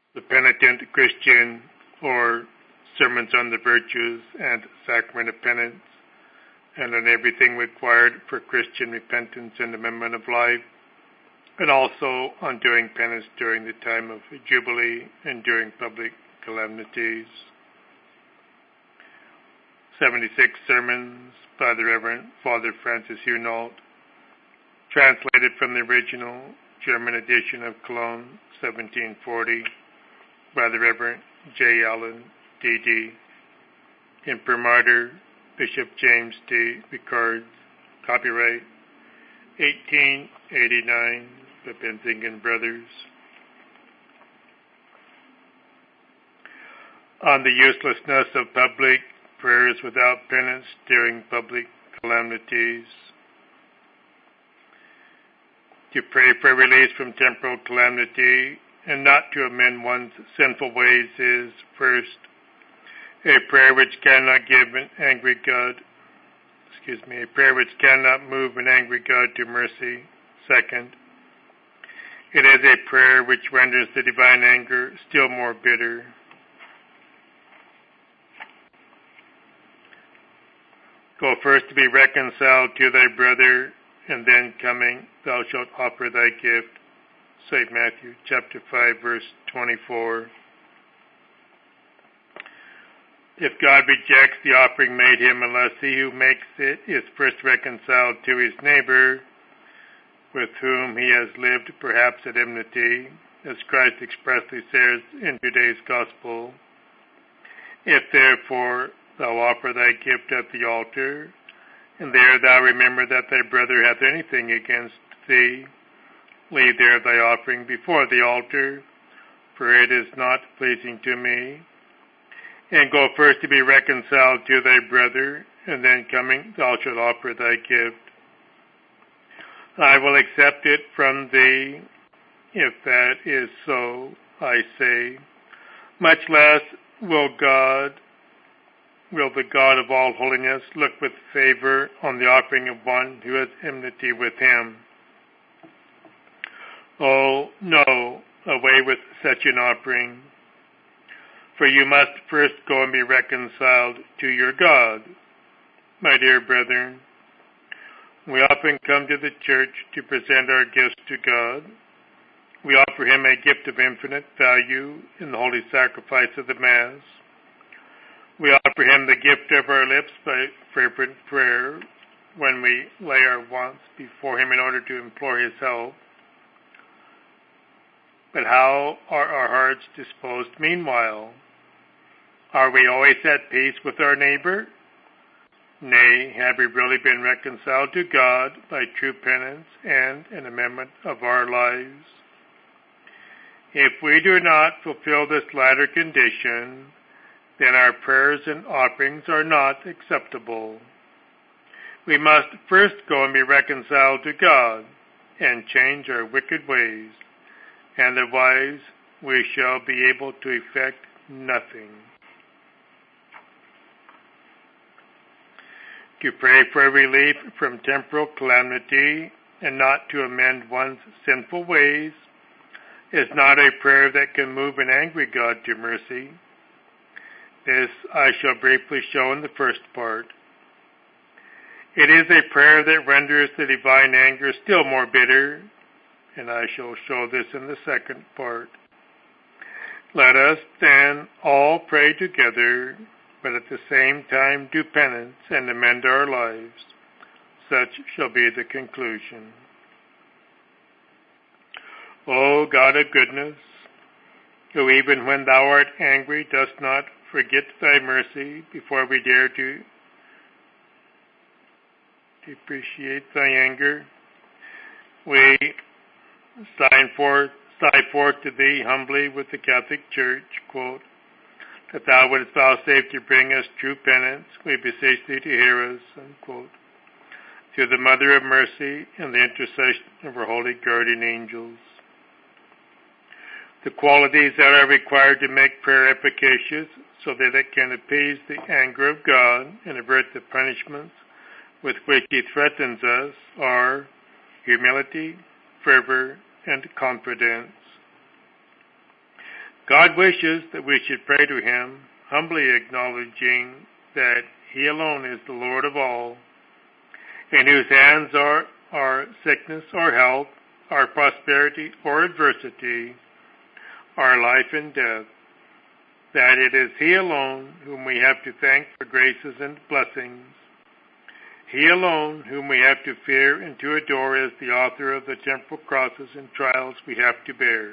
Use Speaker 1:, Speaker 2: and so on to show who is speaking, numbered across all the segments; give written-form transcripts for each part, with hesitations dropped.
Speaker 1: The Penitent Christian, or Sermons on the Virtues and Sacrament of Penance, and on everything required for Christian repentance and amendment of life, and also on doing penance during the time of Jubilee and during public calamities. 76 Sermons by the Reverend Father Francis Hunault, translated from the original German edition of Cologne, 1740, by the Reverend J. Allen, D.D., Imprimatur, Bishop James D. Ricard, copyright 1889 by Benzingen Brothers. On the uselessness of public prayers without penance during public calamities. To pray for release from temporal calamity and not to amend one's sinful ways is, first, a prayer which cannot move an angry God to mercy. Second, it is a prayer which renders the divine anger still more bitter. Go first to be reconciled to thy brother, and then coming thou shalt offer thy gift. St. Matthew chapter 5, verse 24. If God rejects the offering made him, unless he who makes it is first reconciled to his neighbor, with whom he has lived perhaps at enmity, as Christ expressly says in today's Gospel, if therefore thou offer thy gift at the altar, and there thou remember that thy brother hath anything against thee, leave there thy offering before the altar, for it is not pleasing to me. And go first to be reconciled to thy brother, and then coming thou shalt offer thy gift. I will accept it from thee, if that is so, I say. Much less will the God of all holiness look with favor on the offering of one who has enmity with him. Oh, no, away with such an offering. For you must first go and be reconciled to your God. My dear brethren, we often come to the church to present our gifts to God. We offer him a gift of infinite value in the holy sacrifice of the Mass. We offer him the gift of our lips by fervent prayer when we lay our wants before him in order to implore his help. But how are our hearts disposed meanwhile? Are we always at peace with our neighbor? Nay, have we really been reconciled to God by true penance and an amendment of our lives? If we do not fulfill this latter condition, then our prayers and offerings are not acceptable. We must first go and be reconciled to God and change our wicked ways, and otherwise we shall be able to effect nothing. To pray for relief from temporal calamity and not to amend one's sinful ways is not a prayer that can move an angry God to mercy. This I shall briefly show in the first part. It is a prayer that renders the divine anger still more bitter, and I shall show this in the second part. Let us then all pray together, but at the same time do penance and amend our lives. Such shall be the conclusion. O God of goodness, who even when thou art angry dost not forget thy mercy before we dare to depreciate thy anger, we sigh forth to thee humbly with the Catholic Church, quote, that thou wouldst vouchsafe to bring us true penance, we beseech thee to hear us, unquote, through the Mother of Mercy and the intercession of her holy guardian angels. The qualities that are required to make prayer efficacious so that it can appease the anger of God and avert the punishments with which he threatens us are humility, fervor, and confidence. God wishes that we should pray to him, humbly acknowledging that he alone is the Lord of all, in whose hands are our sickness or health, our prosperity or adversity, our life and death, that it is he alone whom we have to thank for graces and blessings, he alone whom we have to fear and to adore as the author of the temporal crosses and trials we have to bear.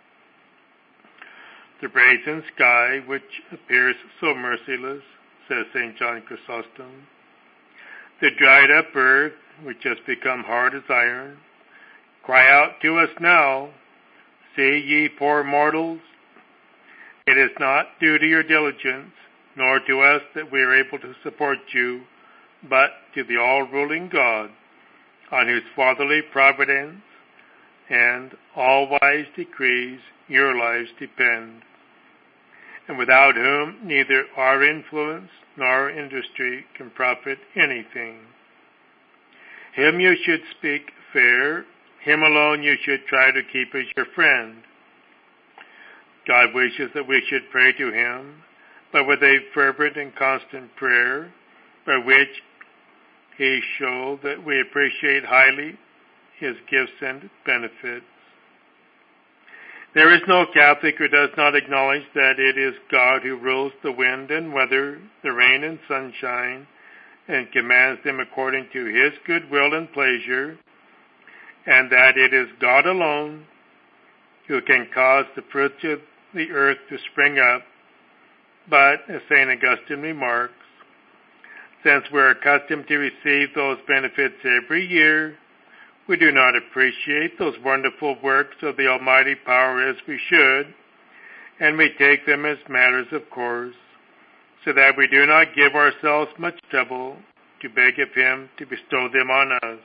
Speaker 1: The brazen sky, which appears so merciless, says St. John Chrysostom, the dried up earth, which has become hard as iron, cry out to us now, see ye poor mortals, it is not due to your diligence, nor to us that we are able to support you, but to the all-ruling God, on whose fatherly providence and all-wise decrees your lives depend, and without whom neither our influence nor our industry can profit anything. Him you should speak fair, him alone you should try to keep as your friend. God wishes that we should pray to him, but with a fervent and constant prayer, by which he show that we appreciate highly his gifts and benefits. There is no Catholic who does not acknowledge that it is God who rules the wind and weather, the rain and sunshine, and commands them according to his good will and pleasure, and that it is God alone who can cause the fruits of the earth to spring up. But, as St. Augustine remarks, since we're accustomed to receive those benefits every year, we do not appreciate those wonderful works of the Almighty Power as we should, and we take them as matters of course, so that we do not give ourselves much trouble to beg of him to bestow them on us.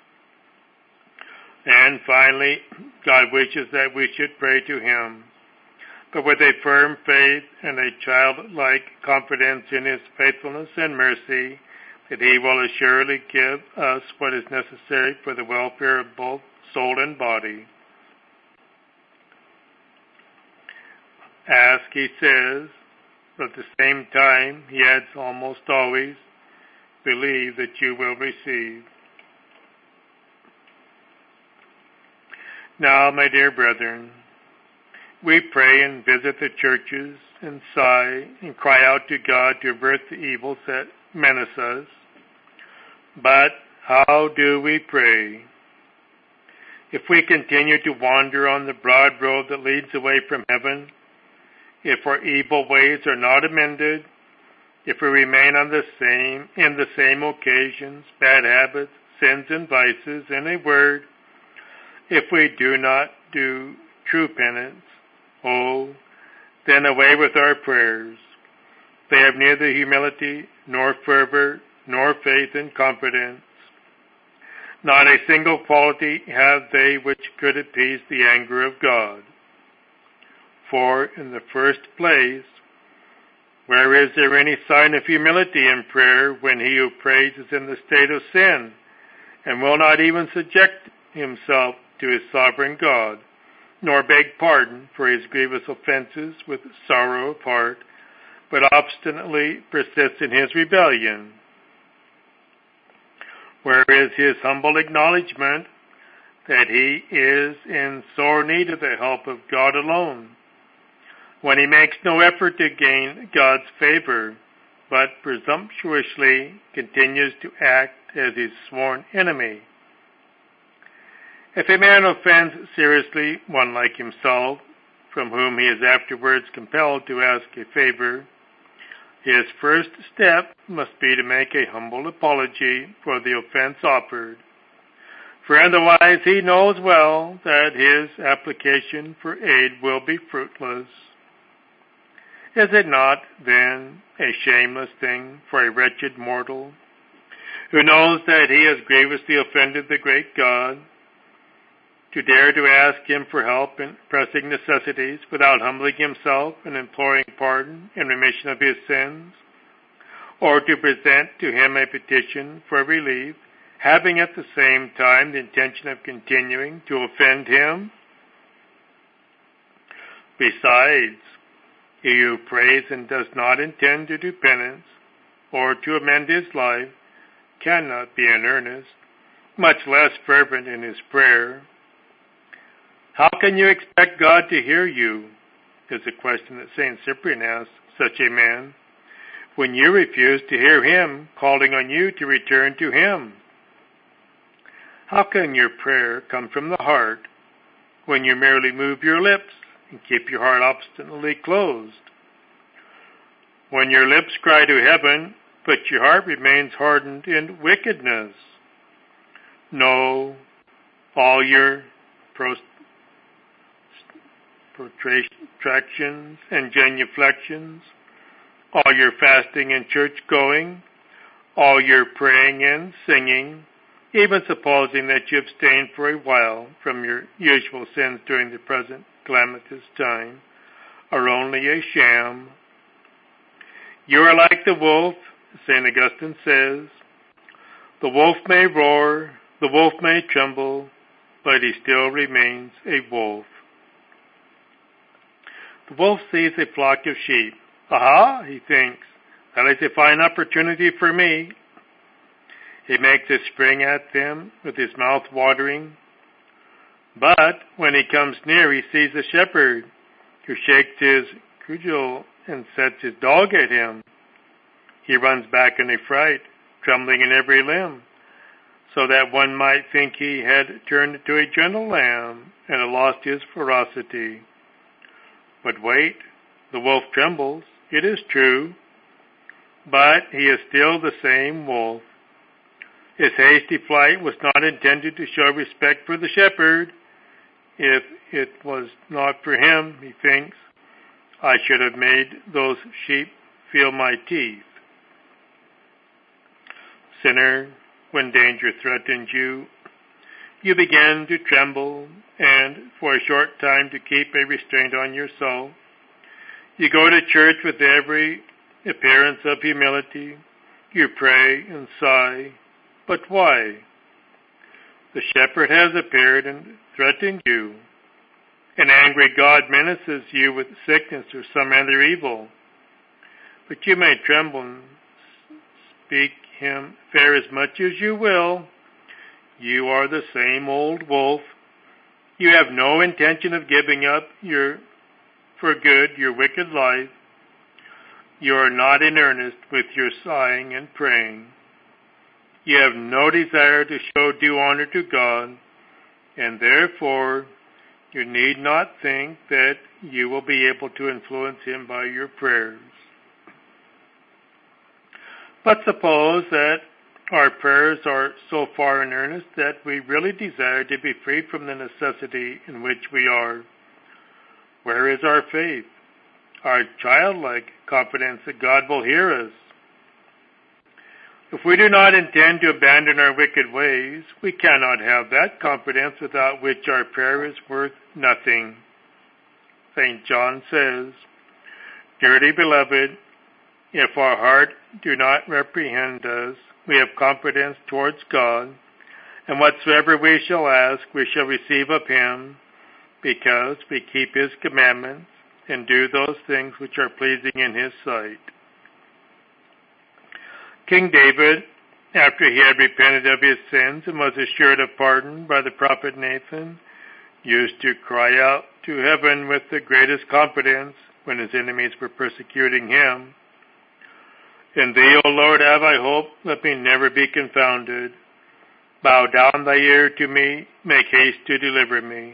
Speaker 1: And finally, God wishes that we should pray to him, but with a firm faith and a childlike confidence in his faithfulness and mercy, that he will assuredly give us what is necessary for the welfare of both soul and body. Ask, he says, but at the same time, he adds almost always, believe that you will receive. Now, my dear brethren, we pray and visit the churches and sigh and cry out to God to avert the evils that menace us. But how do we pray? If we continue to wander on the broad road that leads away from heaven, if our evil ways are not amended, if we remain in the same occasions, bad habits, sins and vices, in a word, if we do not do true penance, then away with our prayers. They have neither humility, nor fervor, nor faith and confidence. Not a single quality have they which could appease the anger of God. For, in the first place, where is there any sign of humility in prayer when he who prays is in the state of sin, and will not even subject himself to his sovereign God, nor beg pardon for his grievous offenses with sorrow of heart, but obstinately persists in his rebellion? Where is his humble acknowledgement that he is in sore need of the help of God alone, when he makes no effort to gain God's favor, but presumptuously continues to act as his sworn enemy? If a man offends seriously one like himself, from whom he is afterwards compelled to ask a favor, his first step must be to make a humble apology for the offense offered, for otherwise he knows well that his application for aid will be fruitless. Is it not, then, a shameless thing for a wretched mortal, who knows that he has grievously offended the great God, to dare to ask him for help in pressing necessities without humbling himself and imploring pardon and remission of his sins, or to present to him a petition for relief, having at the same time the intention of continuing to offend him? Besides, he who prays and does not intend to do penance or to amend his life cannot be in earnest, much less fervent in his prayer. How can you expect God to hear you? Is a question that St. Cyprian asked such a man, when you refuse to hear him calling on you to return to him. How can your prayer come from the heart when you merely move your lips and keep your heart obstinately closed? When your lips cry to heaven, but your heart remains hardened in wickedness. No, all your protractions and genuflections, all your fasting and church-going, all your praying and singing, even supposing that you abstain for a while from your usual sins during the present calamitous time, are only a sham. You are like the wolf, St. Augustine says. The wolf may roar, the wolf may tremble, but he still remains a wolf. The wolf sees a flock of sheep. Aha, he thinks, that is a fine opportunity for me. He makes a spring at them with his mouth watering. But when he comes near, he sees a shepherd who shakes his cudgel and sets his dog at him. He runs back in a fright, trembling in every limb, so that one might think he had turned into a gentle lamb and had lost his ferocity. But wait, the wolf trembles, it is true, but he is still the same wolf. His hasty flight was not intended to show respect for the shepherd. If it was not for him, he thinks, I should have made those sheep feel my teeth. Sinner, when danger threatens you, you begin to tremble, and for a short time to keep a restraint on your soul, you go to church with every appearance of humility. You pray and sigh. But why? The shepherd has appeared and threatened you. An angry God menaces you with sickness or some other evil. But you may tremble and speak him fair as much as you will. You are the same old wolf. You have no intention of giving up for good your wicked life. You are not in earnest with your sighing and praying. You have no desire to show due honor to God, and therefore you need not think that you will be able to influence him by your prayers. But suppose that our prayers are so far in earnest that we really desire to be free from the necessity in which we are. Where is our faith, our childlike confidence that God will hear us? If we do not intend to abandon our wicked ways, we cannot have that confidence without which our prayer is worth nothing. St. John says, Dearly beloved, if our heart do not reprehend us, we have confidence towards God, and whatsoever we shall ask, we shall receive of him, because we keep his commandments and do those things which are pleasing in his sight. King David, after he had repented of his sins and was assured of pardon by the prophet Nathan, used to cry out to heaven with the greatest confidence when his enemies were persecuting him. In thee, O Lord, have I hope, let me never be confounded. Bow down thy ear to me, make haste to deliver me.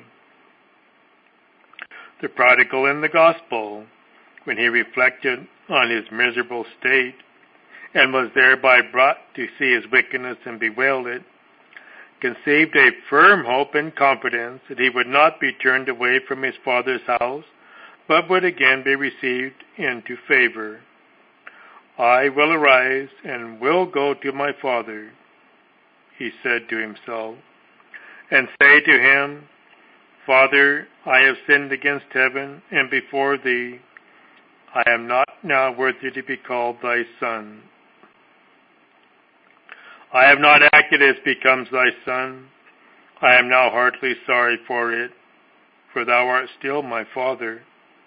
Speaker 1: The prodigal in the gospel, when he reflected on his miserable state, and was thereby brought to see his wickedness and bewailed it, conceived a firm hope and confidence that he would not be turned away from his father's house, but would again be received into favor. I will arise and will go to my father, he said to himself, and say to him, Father, I have sinned against heaven and before thee. I am not now worthy to be called thy son. I have not acted as becomes thy son. I am now heartily sorry for it, for thou art still my father.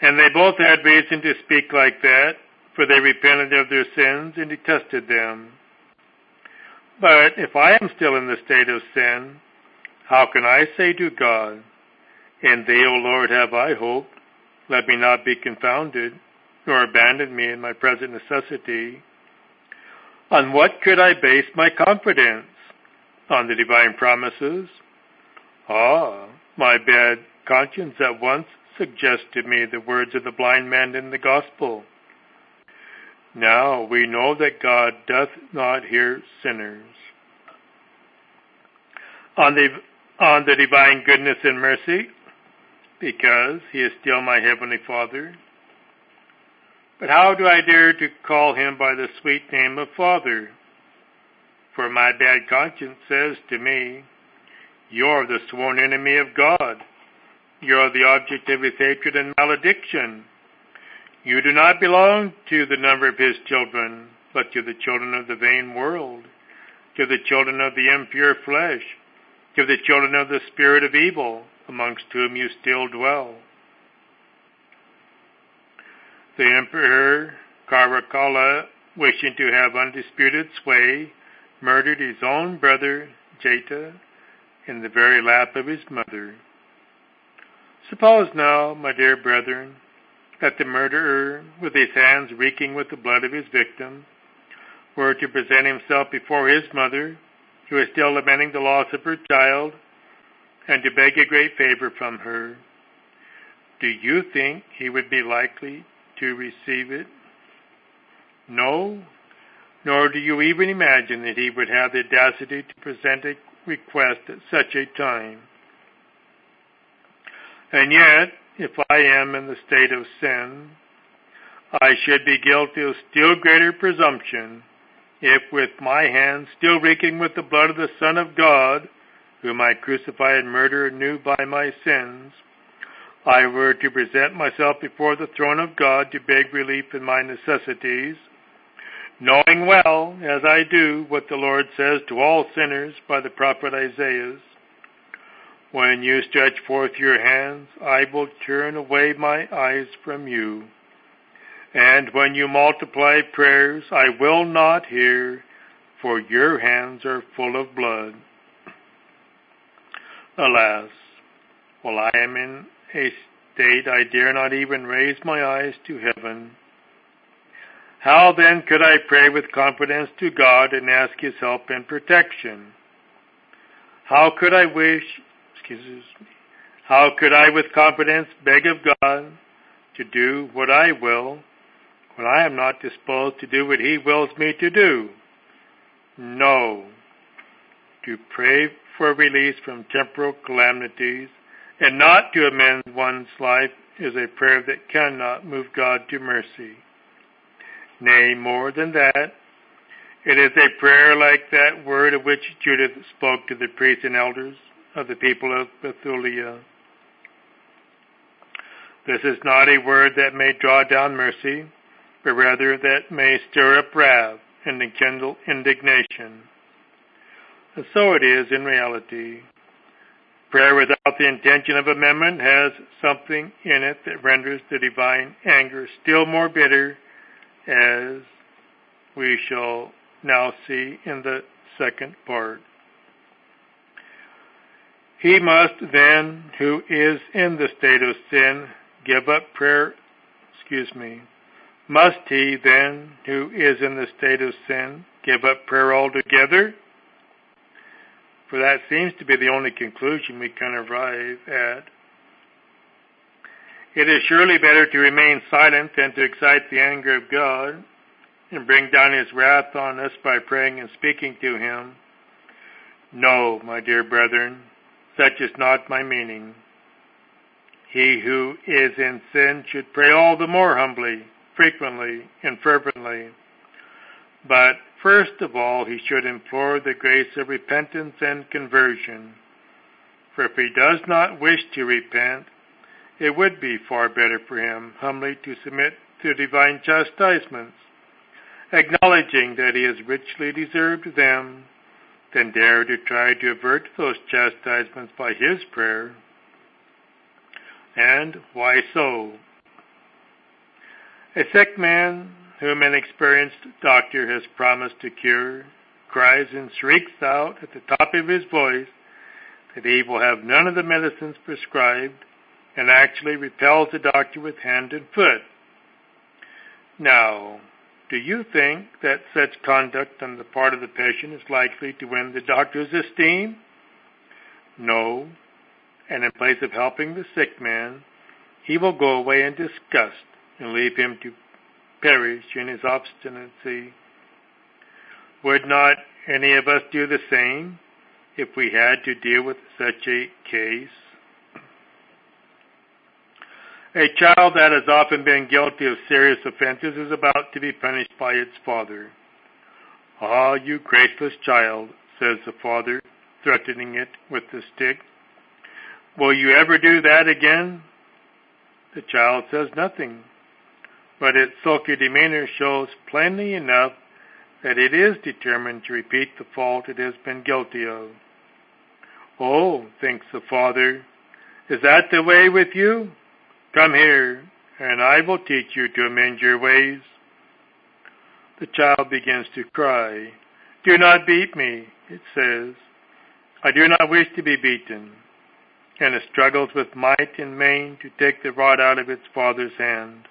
Speaker 1: And they both had reason to speak like that, for they repented of their sins and detested them. But if I am still in the state of sin, how can I say to God, "In thee, O Lord, have I hoped, let me not be confounded, nor abandon me in my present necessity"? On what could I base my confidence? On the divine promises? My bad conscience at once suggests to me the words of the blind man in the gospel. Now we know that God doth not hear sinners. On the divine goodness and mercy, because he is still my heavenly Father. But how do I dare to call him by the sweet name of Father? For my bad conscience says to me, "You're the sworn enemy of God. You're the object of his hatred and malediction. You do not belong to the number of his children, but to the children of the vain world, to the children of the impure flesh, to the children of the spirit of evil, amongst whom you still dwell." The Emperor Caracalla, wishing to have undisputed sway, murdered his own brother Jeta in the very lap of his mother. Suppose now, my dear brethren, that the murderer, with his hands reeking with the blood of his victim, were to present himself before his mother, who is still lamenting the loss of her child, and to beg a great favor from her. Do you think he would be likely to receive it? No, nor do you even imagine that he would have the audacity to present a request at such a time. And yet, if I am in the state of sin, I should be guilty of still greater presumption if, with my hands still reeking with the blood of the Son of God, whom I crucify and murder anew by my sins, I were to present myself before the throne of God to beg relief in my necessities, knowing well, as I do, what the Lord says to all sinners by the prophet Isaiah, "When you stretch forth your hands, I will turn away my eyes from you. And when you multiply prayers, I will not hear, for your hands are full of blood." Alas, while I am in a state I dare not even raise my eyes to heaven, how then could I pray with confidence to God and ask his help and protection? How could I with confidence beg of God to do what I will, when I am not disposed to do what he wills me to do? No. To pray for release from temporal calamities and not to amend one's life is a prayer that cannot move God to mercy. Nay, more than that, it is a prayer like that word of which Judith spoke to the priests and elders of the people of Bethulia. This is not a word that may draw down mercy, but rather that may stir up wrath and enkindle indignation. And so it is in reality. Prayer without the intention of amendment has something in it that renders the divine anger still more bitter, as we shall now see in the second part. He must then, who is in the state of sin, give up prayer, Must he then, who is in the state of sin, give up prayer altogether? For that seems to be the only conclusion we can arrive at. It is surely better to remain silent than to excite the anger of God and bring down his wrath on us by praying and speaking to him. No, my dear brethren, such is not my meaning. He who is in sin should pray all the more humbly, frequently, and fervently. But first of all, he should implore the grace of repentance and conversion. For if he does not wish to repent, it would be far better for him humbly to submit to divine chastisements, acknowledging that he has richly deserved them, than dare to try to avert those chastisements by his prayer. And why so? A sick man whom an experienced doctor has promised to cure cries and shrieks out at the top of his voice that he will have none of the medicines prescribed and actually repels the doctor with hand and foot. Now, do you think that such conduct on the part of the patient is likely to win the doctor's esteem? No, and in place of helping the sick man, he will go away in disgust and leave him to perish in his obstinacy. Would not any of us do the same if we had to deal with such a case? A child that has often been guilty of serious offenses is about to be punished by its father. "Ah, you graceless child," says the father, threatening it with the stick. "Will you ever do that again?" The child says nothing, but its sulky demeanor shows plainly enough that it is determined to repeat the fault it has been guilty of. "Oh," thinks the father, "is that the way with you? Come here, and I will teach you to amend your ways." The child begins to cry. "Do not beat me," it says. "I do not wish to be beaten," and it struggles with might and main to take the rod out of its father's hand.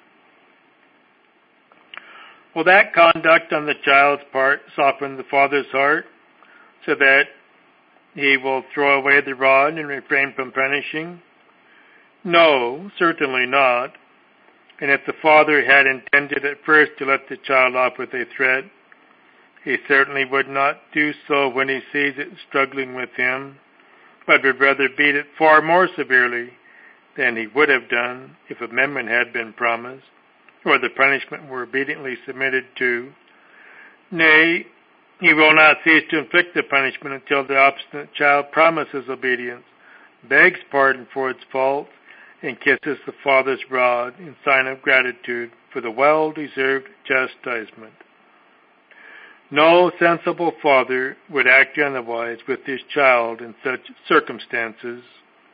Speaker 1: Will that conduct on the child's part soften the father's heart so that he will throw away the rod and refrain from punishing? No, certainly not. And if the father had intended at first to let the child off with a threat, he certainly would not do so when he sees it struggling with him, but would rather beat it far more severely than he would have done if amendment had been promised, or the punishment were obediently submitted to. Nay, he will not cease to inflict the punishment until the obstinate child promises obedience, begs pardon for its fault, and kisses the father's rod in sign of gratitude for the well-deserved chastisement. No sensible father would act otherwise with his child in such circumstances.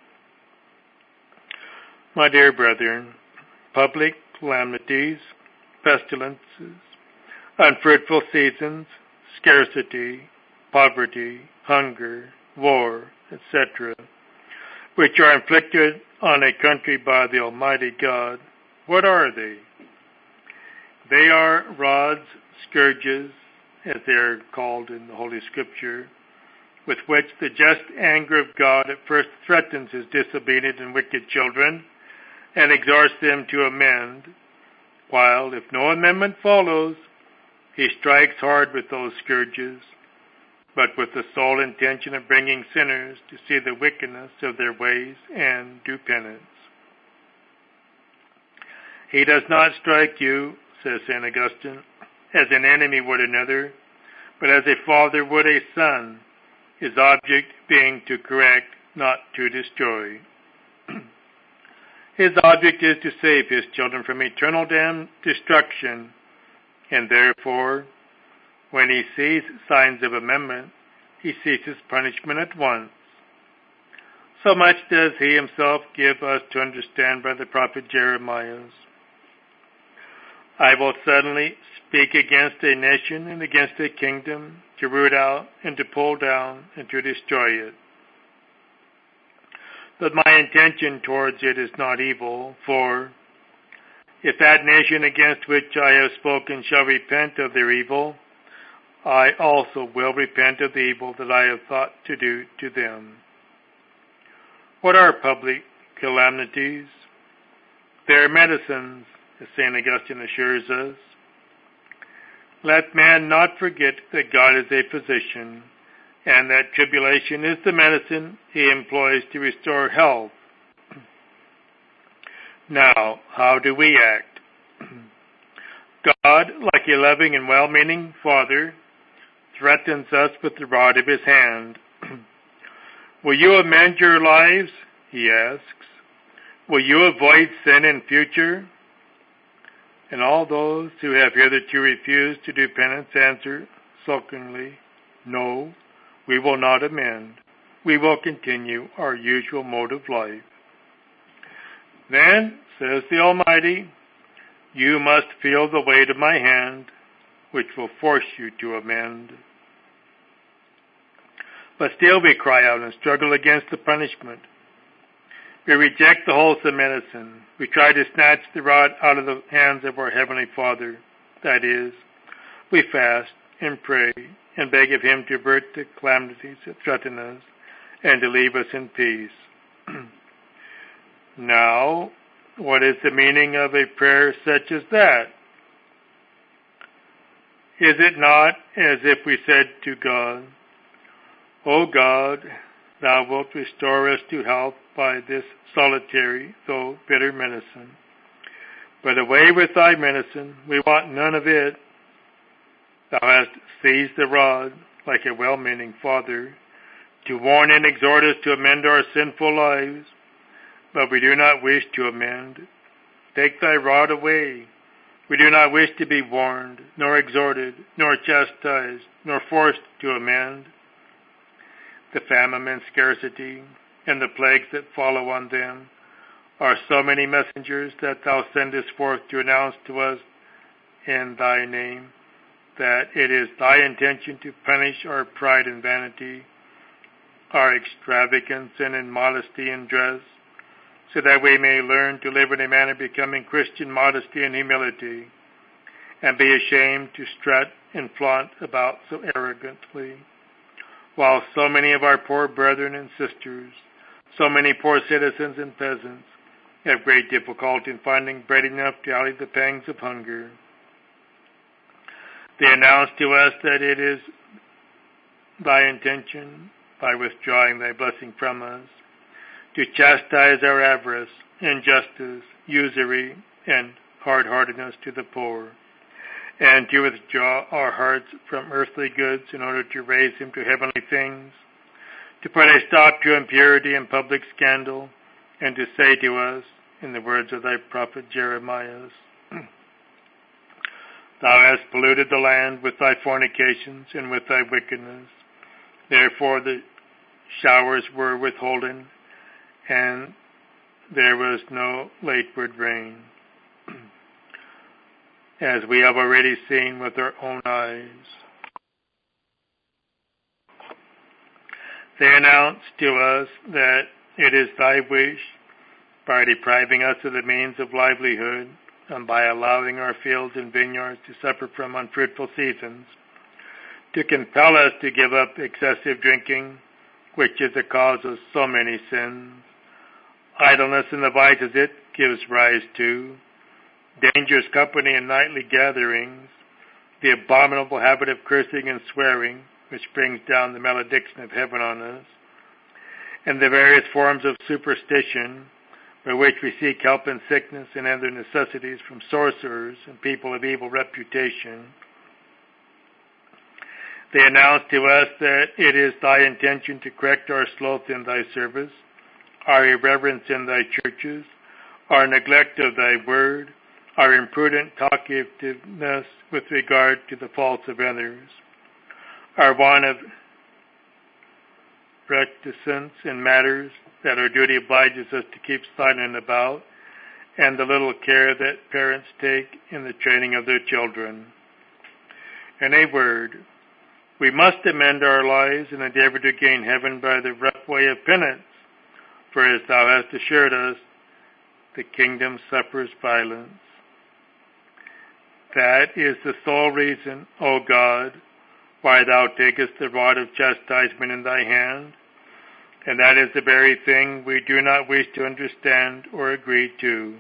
Speaker 1: My dear brethren, public calamities, pestilences, unfruitful seasons, scarcity, poverty, hunger, war, etc., which are inflicted on a country by the Almighty God, what are they? They are rods, scourges, as they are called in the Holy Scripture, with which the just anger of God at first threatens his disobedient and wicked children and exhorts them to amend, while, if no amendment follows, he strikes hard with those scourges, but with the sole intention of bringing sinners to see the wickedness of their ways and do penance. He does not strike you, says St. Augustine, as an enemy would another, but as a father would a son, his object being to correct, not to destroy. His object is to save his children from eternal destruction, and therefore, when he sees signs of amendment, he ceases punishment at once. So much does he himself give us to understand by the prophet Jeremiah. "I will suddenly speak against a nation and against a kingdom, to root out and to pull down and to destroy it. But my intention towards it is not evil, for if that nation against which I have spoken shall repent of their evil, I also will repent of the evil that I have thought to do to them." What are public calamities? They are medicines, as St. Augustine assures us. Let man not forget that God is a physician, and that tribulation is the medicine he employs to restore health. Now, how do we act? God, like a loving and well-meaning father, threatens us with the rod of his hand. "Will you amend your lives?" he asks. "Will you avoid sin in future?" And all those who have hitherto refused to do penance answer sulkily, "No, we will not amend. We will continue our usual mode of life." Then, says the Almighty, You must feel the weight of my hand, which will force you to amend. But still we cry out and struggle against the punishment. We reject the wholesome medicine. We try to snatch the rod out of the hands of our Heavenly Father. That is, we fast and pray and beg of Him to avert the calamities that threaten us and to leave us in peace. Now, what is the meaning of a prayer such as that? Is it not as if we said to God, O God, Thou wilt restore us to health by this solitary, though bitter medicine. But away with Thy medicine, we want none of it. Thou hast seized the rod, like a well-meaning father, to warn and exhort us to amend our sinful lives. But we do not wish to amend. Take Thy rod away. We do not wish to be warned, nor exhorted, nor chastised, nor forced to amend. The famine and scarcity, and the plagues that follow on them, are so many messengers that Thou sendest forth to announce to us in Thy name that it is Thy intention to punish our pride and vanity, our extravagance and immodesty in dress, so that we may learn to live in a manner becoming Christian modesty and humility, and be ashamed to strut and flaunt about so arrogantly, while so many of our poor brethren and sisters, so many poor citizens and peasants, have great difficulty in finding bread enough to allay the pangs of hunger. They announce to us that it is Thy intention, by withdrawing Thy blessing from us, to chastise our avarice, injustice, usury, and hard-heartedness to the poor, and to withdraw our hearts from earthly goods in order to raise them to heavenly things, to put a stop to impurity and public scandal, and to say to us, in the words of Thy prophet Jeremiah, Thou hast polluted the land with Thy fornications and with Thy wickedness. Therefore the showers were withholden, and there was no lateward rain, as we have already seen with our own eyes. They announce to us that it is Thy wish, by depriving us of the means of livelihood, and by allowing our fields and vineyards to suffer from unfruitful seasons, to compel us to give up excessive drinking, which is the cause of so many sins, idleness and the vices it gives rise to, dangerous company and nightly gatherings, the abominable habit of cursing and swearing, which brings down the malediction of heaven on us, and the various forms of superstition, by which we seek help in sickness and other necessities from sorcerers and people of evil reputation. They announce to us that it is Thy intention to correct our sloth in Thy service, our irreverence in Thy churches, our neglect of Thy word, our imprudent talkativeness with regard to the faults of others, our want of reticence in matters that our duty obliges us to keep silent about, and the little care that parents take in the training of their children. In a word, we must amend our lives and endeavor to gain heaven by the rough way of penance, for as Thou hast assured us, the kingdom suffers violence. That is the sole reason, O God, why Thou takest the rod of chastisement in Thy hand, and that is the very thing we do not wish to understand or agree to.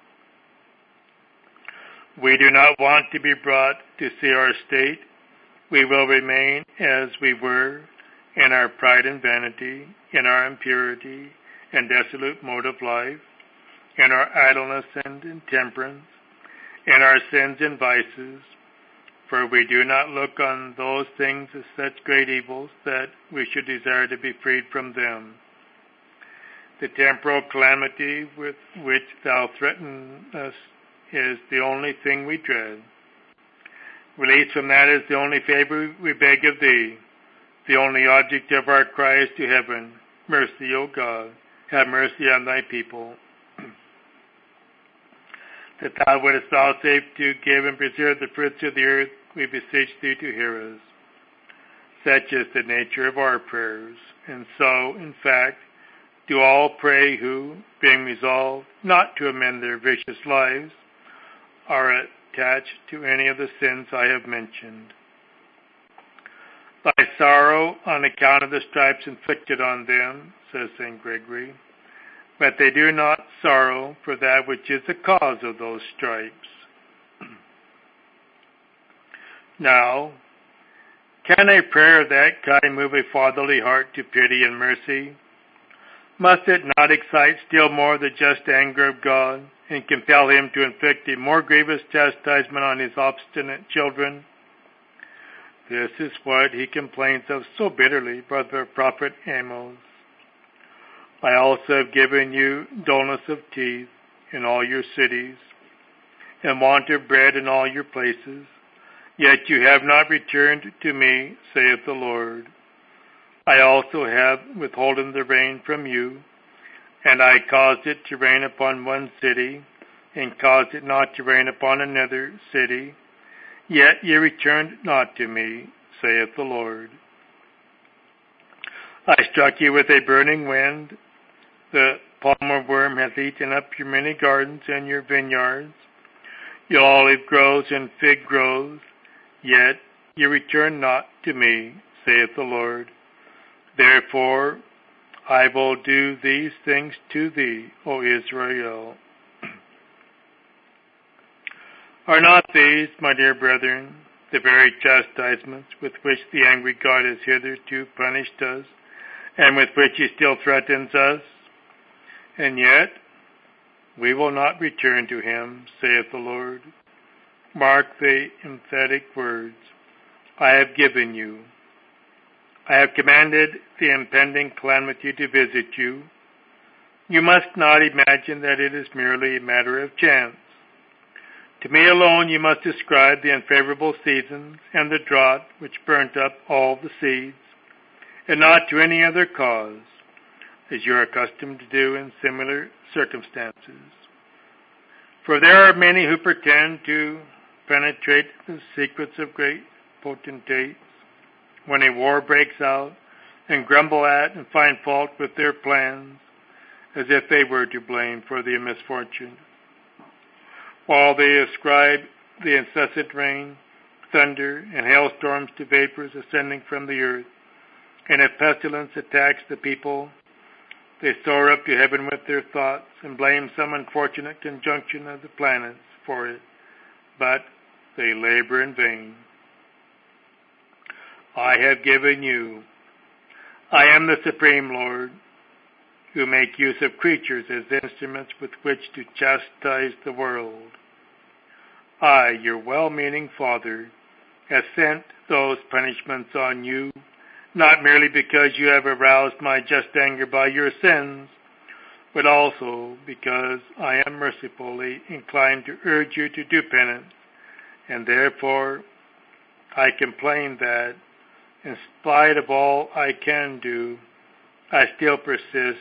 Speaker 1: We do not want to be brought to see our state. We will remain as we were, in our pride and vanity, in our impurity and desolate mode of life, in our idleness and intemperance, in our sins and vices, for we do not look on those things as such great evils that we should desire to be freed from them. The temporal calamity with which Thou threaten us is the only thing we dread. Release from that is the only favor we beg of Thee. The only object of our cry is to heaven. Mercy, O God, have mercy on Thy people. that thou wouldest vouchsafe to give and preserve the fruits of the earth, we beseech thee to hear us. Such is the nature of our prayers, and so, in fact, do all pray who, being resolved not to amend their vicious lives, are attached to any of the sins I have mentioned. Thy sorrow on account of the stripes inflicted on them, says St. Gregory, but they do not sorrow for that which is the cause of those stripes. Now, can a prayer of that kind move a fatherly heart to pity and mercy? Must it not excite still more the just anger of God and compel him to inflict a more grievous chastisement on his obstinate children? This is what he complains of so bitterly by the prophet Amos. I also have given you dullness of teeth in all your cities, and want of bread in all your places, yet you have not returned to me, saith the Lord. I also have withholden the rain from you, and I caused it to rain upon one city, and caused it not to rain upon another city, yet ye returned not to me, saith the Lord. I struck you with a burning wind. The palmer worm hath eaten up your many gardens and your vineyards. Your olive grows and fig grows, yet ye return not to me, saith the Lord. Therefore I will do these things to thee, O Israel. Are not these, my dear brethren, the very chastisements with which the angry God has hitherto punished us, and with which he still threatens us? And yet we will not return to him, saith the Lord. Mark the emphatic words, I have given you. I have commanded the impending calamity to visit you. You must not imagine that it is merely a matter of chance. To me alone you must ascribe the unfavorable seasons and the drought which burnt up all the seeds, and not to any other cause, as you are accustomed to do in similar circumstances. For there are many who pretend to penetrate the secrets of great potentates when a war breaks out, and grumble at and find fault with their plans, as if they were to blame for the misfortune. While they ascribe the incessant rain, thunder, and hailstorms to vapors ascending from the earth, and if pestilence attacks the people, they soar up to heaven with their thoughts and blame some unfortunate conjunction of the planets for it, but they labor in vain. I have given you. I am the Supreme Lord, who make use of creatures as instruments with which to chastise the world. I, your well-meaning Father, have sent those punishments on you, not merely because you have aroused my just anger by your sins, but also because I am mercifully inclined to urge you to do penance, and therefore I complain that, in spite of all I can do, you still persist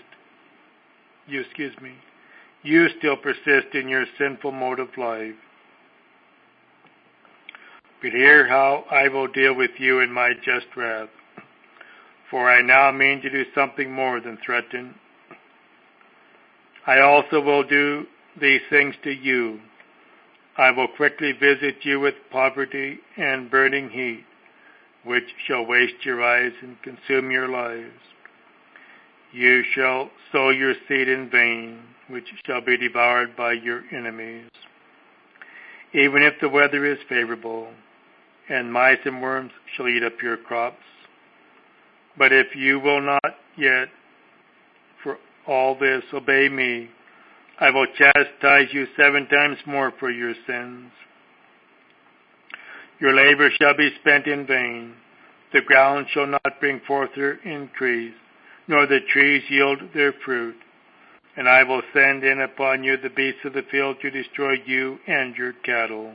Speaker 1: in your sinful mode of life. But hear how I will deal with you in my just wrath, for I now mean to do something more than threaten. I also will do these things to you. I will quickly visit you with poverty and burning heat, which shall waste your eyes and consume your lives. You shall sow your seed in vain, which shall be devoured by your enemies. Even if the weather is favorable, and mice and worms shall eat up your crops. But if you will not yet, for all this, obey me, I will chastise you 7 times more for your sins. Your labor shall be spent in vain. The ground shall not bring forth her increase, nor the trees yield their fruit. And I will send in upon you the beasts of the field to destroy you and your cattle.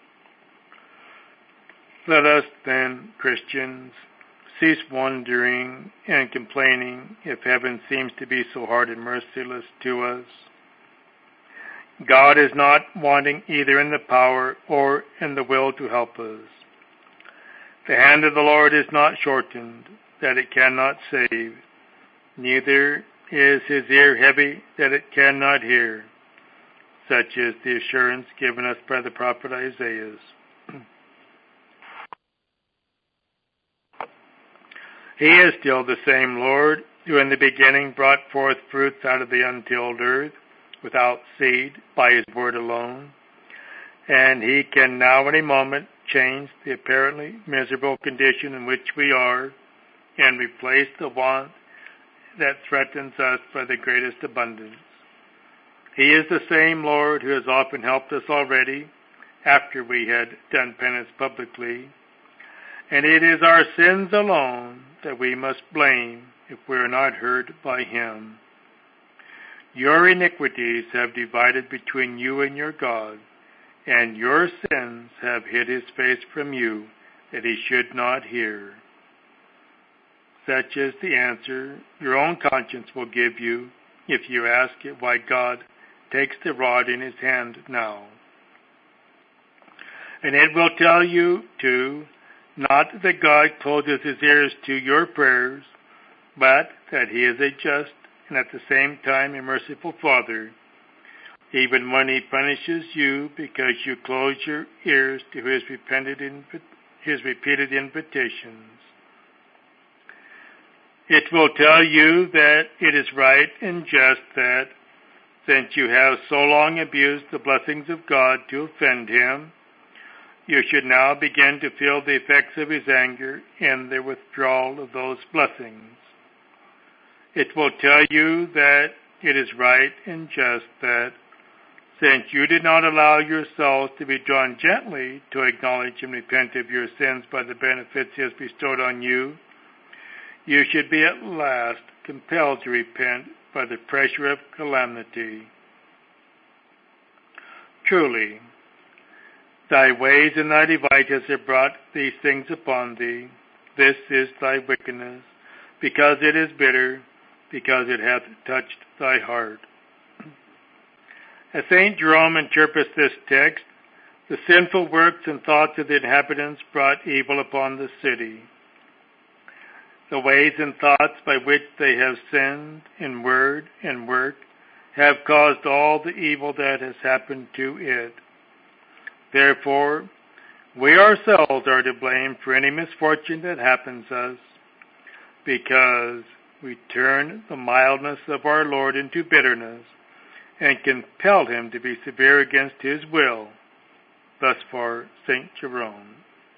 Speaker 1: Let us then, Christians, cease wondering and complaining if heaven seems to be so hard and merciless to us. God is not wanting either in the power or in the will to help us. The hand of the Lord is not shortened, that it cannot save, neither is his ear heavy, that it cannot hear. Such is the assurance given us by the prophet Isaiah. He is still the same Lord, who in the beginning brought forth fruits out of the untilled earth, without seed, by his word alone. And he can now in a moment change the apparently miserable condition in which we are, and replace the want that threatens us by the greatest abundance. He is the same Lord who has often helped us already, after we had done penance publicly, and it is our sins alone that we must blame if we are not heard by him. Your iniquities have divided between you and your God, and your sins have hid his face from you, that he should not hear. Such is the answer your own conscience will give you if you ask it why God takes the rod in his hand now. And it will tell you, too, not that God closes his ears to your prayers, but that he is a just and at the same time a merciful Father, even when he punishes you because you close your ears to his repeated invitations. It will tell you that it is right and just that, since you have so long abused the blessings of God to offend him, you should now begin to feel the effects of his anger in the withdrawal of those blessings. It will tell you that it is right and just that, since you did not allow yourselves to be drawn gently to acknowledge and repent of your sins by the benefits he has bestowed on you, you should be at last compelled to repent by the pressure of calamity. Truly, thy ways and thy devices have brought these things upon thee. This is thy wickedness, because it is bitter, because it hath touched thy heart. As St. Jerome interprets this text, the sinful works and thoughts of the inhabitants brought evil upon the city. The ways and thoughts by which they have sinned in word and work have caused all the evil that has happened to it. Therefore, we ourselves are to blame for any misfortune that happens us, because we turn the mildness of our Lord into bitterness and compel him to be severe against his will. Thus far, St. Jerome.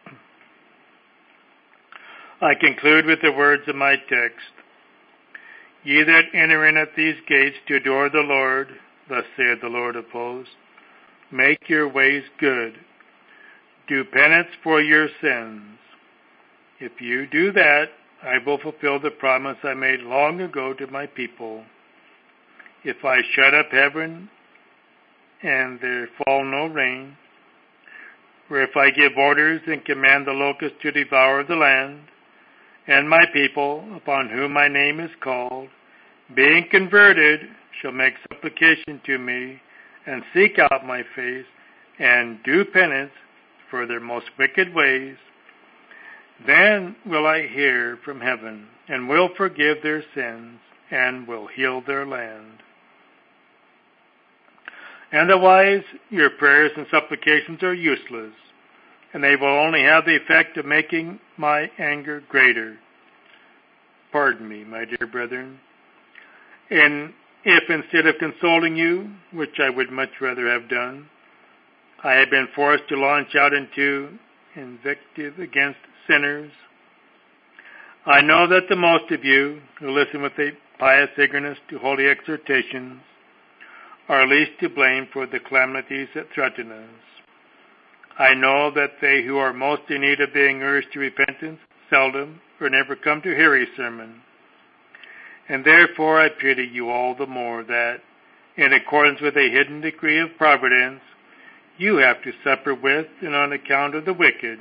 Speaker 1: I conclude with the words of my text. Ye that enter in at these gates to adore the Lord, thus saith the Lord of hosts, make your ways good. Do penance for your sins. If you do that, I will fulfill the promise I made long ago to my people. If I shut up heaven and there fall no rain, or if I give orders and command the locusts to devour the land, and my people, upon whom my name is called, being converted, shall make supplication to me, and seek out my face, and do penance for their most wicked ways, then will I hear from heaven, and will forgive their sins, and will heal their land. Otherwise, your prayers and supplications are useless, and they will only have the effect of making my anger greater. Pardon me, my dear brethren. And if instead of consoling you, which I would much rather have done, I have been forced to launch out into invective against sinners, I know that the most of you who listen with a pious eagerness to holy exhortations are least to blame for the calamities that threaten us. I know that they who are most in need of being urged to repentance seldom or never come to hear a sermon. And therefore I pity you all the more that, in accordance with a hidden decree of providence, you have to suffer with and on account of the wicked.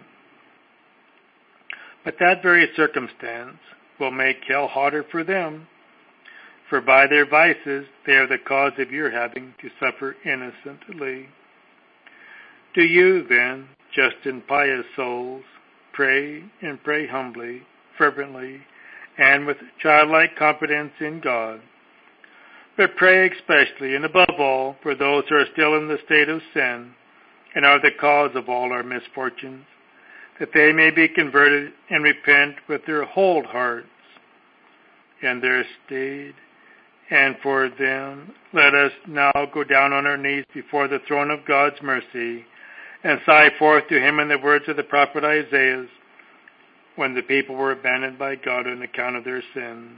Speaker 1: But that very circumstance will make hell hotter for them, For by their vices they are the cause of your having to suffer innocently. Do you then, just and pious souls, pray and pray humbly, fervently, and with childlike confidence in God. But pray especially and above all for those who are still in the state of sin and are the cause of all our misfortunes, that they may be converted and repent with their whole hearts and their state. And for them, let us now go down on our knees before the throne of God's mercy and sigh forth to him in the words of the prophet Isaiah, when the people were abandoned by God on account of their sins.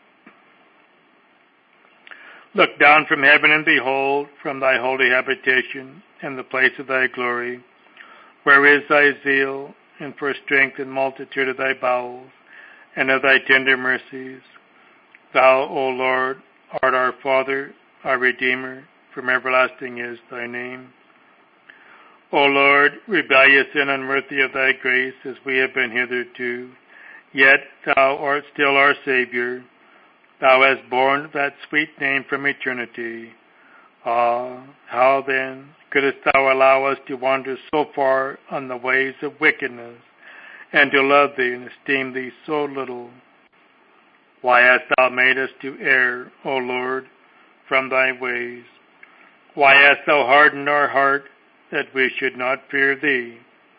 Speaker 1: Look down from heaven and behold from thy holy habitation and the place of thy glory, where is thy zeal, and for strength and multitude of thy bowels, and of thy tender mercies. Thou, O Lord, art our Father, our Redeemer, from everlasting is thy name. O Lord, rebellious and unworthy of thy grace, as we have been hitherto, yet thou art still our Savior. Thou hast borne that sweet name from eternity. Ah, how then couldst thou allow us to wander so far on the ways of wickedness, and to love thee and esteem thee so little? Why hast thou made us to err, O Lord, from thy ways? Why hast thou hardened our heart, that we should not fear thee?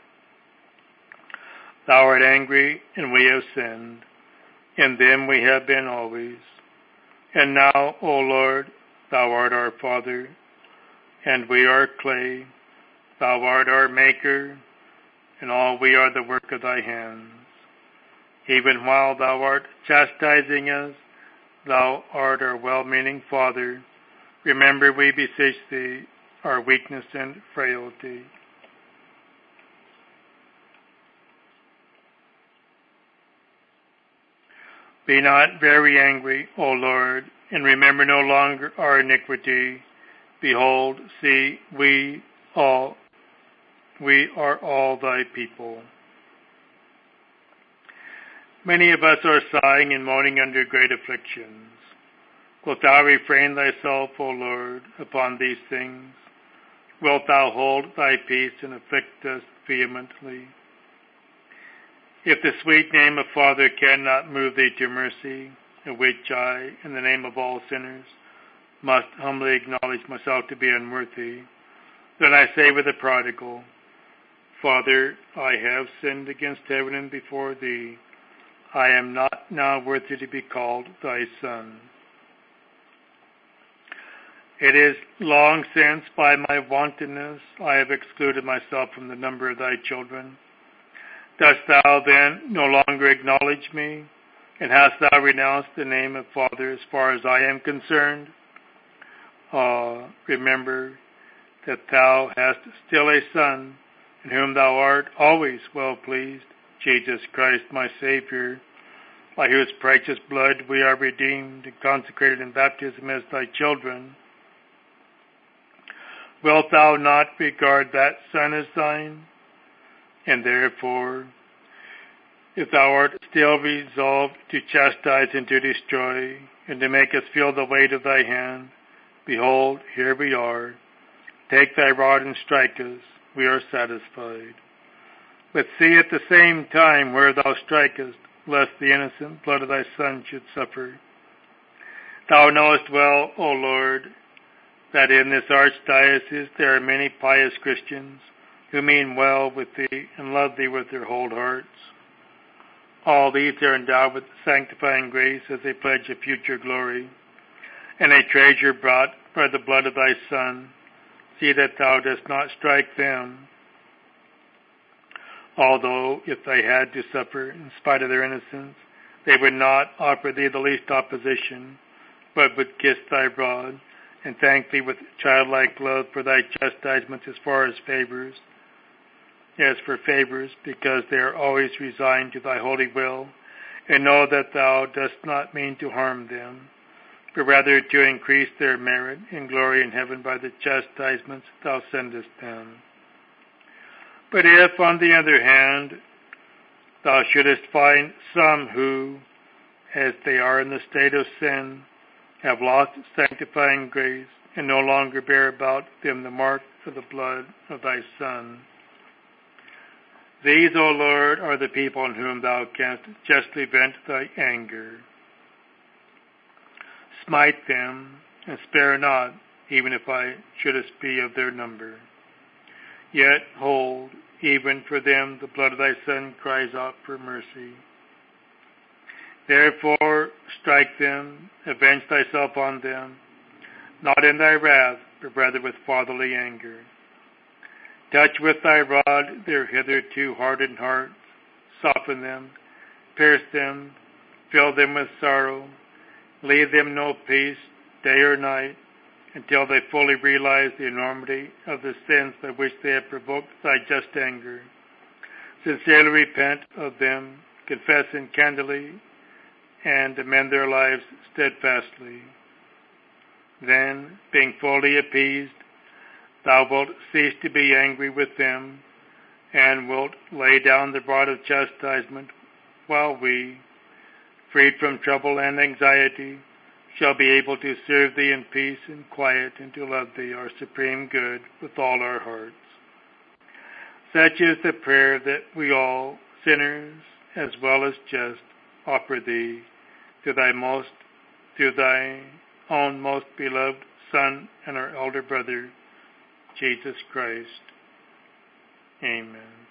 Speaker 1: Thou art angry, and we have sinned. In them we have been always. And now, O Lord, thou art our Father, and we are clay. Thou art our Maker, and all we are the work of thy hands. Even while thou art chastising us, thou art our well-meaning Father. Remember, we beseech thee, our weakness and frailty. Be not very angry, O Lord, and remember no longer our iniquity. Behold, see, we are all thy people. Many of us are sighing and moaning under great afflictions. Wilt thou refrain thyself, O Lord, upon these things? Wilt thou hold thy peace and afflict us vehemently? If the sweet name of Father cannot move thee to mercy, of which I, in the name of all sinners, must humbly acknowledge myself to be unworthy, then I say with the prodigal, Father, I have sinned against heaven and before thee. I am not now worthy to be called thy son. It is long since by my wantonness I have excluded myself from the number of thy children. Dost thou then no longer acknowledge me? And hast thou renounced the name of Father as far as I am concerned? Remember that thou hast still a Son, in whom thou art always well pleased, Jesus Christ my Savior, by whose precious blood we are redeemed and consecrated in baptism as thy children. Wilt thou not regard that Son as thine? And therefore, if thou art still resolved to chastise and to destroy, and to make us feel the weight of thy hand, behold, here we are. Take thy rod and strike us, we are satisfied. But see at the same time where thou strikest, lest the innocent blood of thy Son should suffer. Thou knowest well, O Lord, that in this archdiocese there are many pious Christians who mean well with thee and love thee with their whole hearts. All these are endowed with sanctifying grace as a pledge of future glory, and a treasure brought by the blood of thy Son. See that thou dost not strike them, although if they had to suffer in spite of their innocence, they would not offer thee the least opposition, but would kiss thy rod, and thank thee with childlike love for thy chastisements as far as favors. As for favors, because they are always resigned to thy holy will, and know that thou dost not mean to harm them, but rather to increase their merit and glory in heaven by the chastisements thou sendest them. But if, on the other hand, thou shouldest find some who, as they are in the state of sin, have lost sanctifying grace, and no longer bear about them the mark of the blood of thy Son. These, O Lord, are the people on whom thou canst justly vent thy anger. Smite them, and spare not, even if I shouldest be of their number. Yet hold, even for them the blood of thy Son cries out for mercy. Therefore strike them, avenge thyself on them, not in thy wrath, but rather with fatherly anger. Touch with thy rod their hitherto hardened hearts, soften them, pierce them, fill them with sorrow, leave them no peace, day or night, until they fully realize the enormity of the sins by which they have provoked thy just anger. Sincerely repent of them, confess them candidly, and amend their lives steadfastly. Then, being fully appeased, thou wilt cease to be angry with them, and wilt lay down the rod of chastisement, while we, freed from trouble and anxiety, shall be able to serve thee in peace and quiet, and to love thee, our supreme good, with all our hearts. Such is the prayer that we all, sinners as well as just, offer thee through thy own most beloved Son and our elder brother, Jesus Christ. Amen.